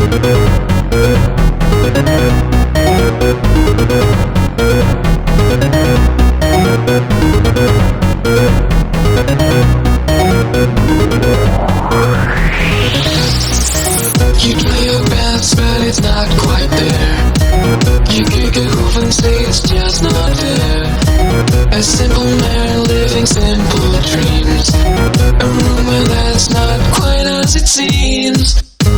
You play your best, but it's not quite there. You kick a hoof and say it's just not there. A simple man living simple dreams. A rumor that's not quite as it seems.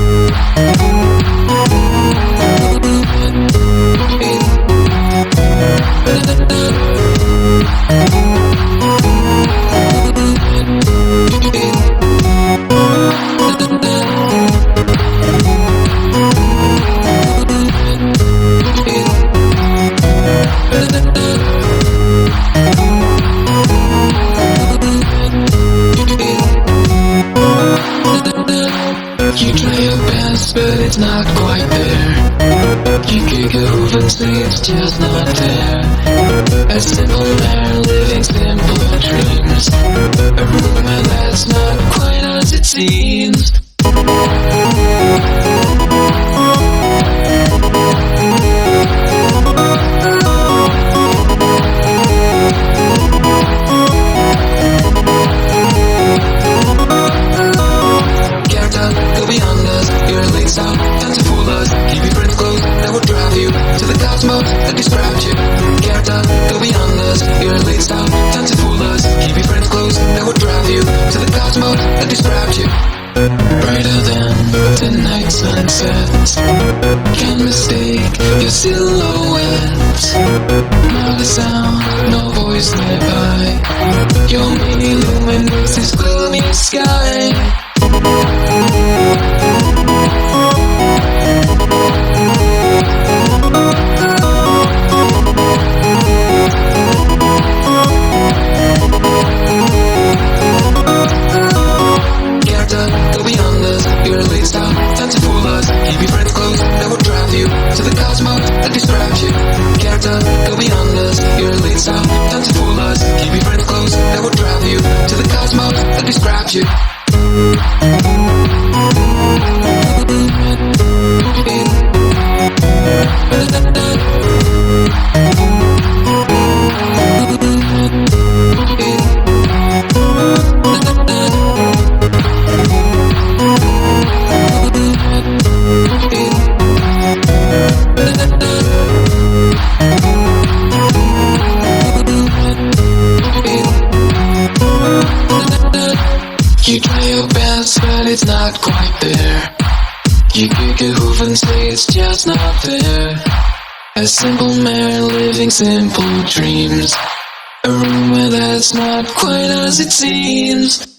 You try your best, but it's not quite there. You kick a hoof and say it's just not there. A simple man living simple dreams. A rumor that's not quite as it seems. And describe you. Get up, go beyond us. You're late stop, time to fool us. Keep your friends close, that would drive you to the cosmos and describe you. Brighter than the night sunsets. Can't mistake your silhouette. Not a sound, no voice nearby. Your many luminous this gloomy sky. To the cosmos and describe you. Get up, go beyond us. You're a late stop, time to fool us. Keep your friends close, that will drive you to the cosmos and describe you. You try your best, but it's not quite there. You kick a hoof and say it's just not there. A simple man living simple dreams. A rumor that's not quite as it seems.